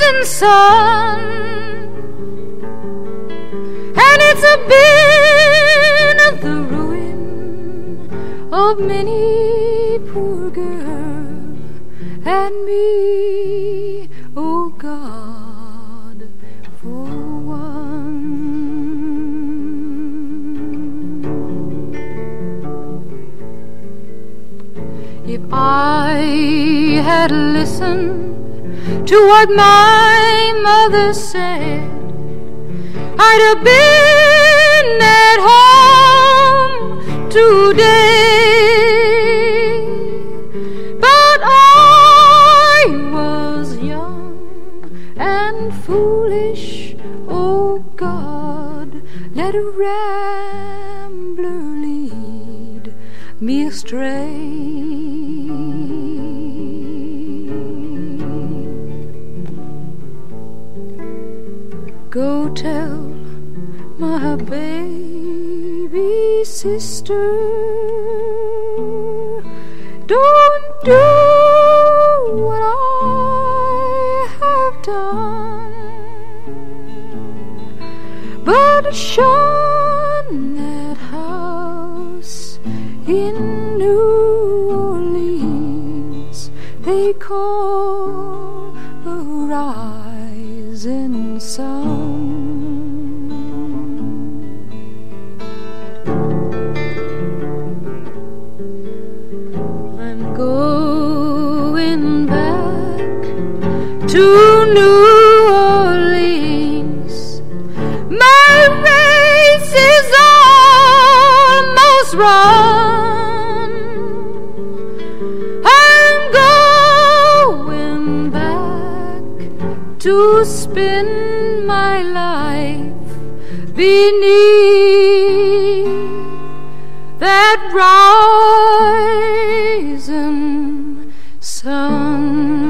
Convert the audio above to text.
rising sun, and it's been the ruin of many poor girl and me, oh God, for one. If I had listened to what my mother said, I'd have been at home today. But I was young and foolish, oh God, let a rambler lead me astray. Go tell my baby sister, don't do what I have done, but shun that house in New Orleans they call the rising sun. I'm going back to New Orleans. My race is almost run. I'm going back to spend my life beneath that rising sun.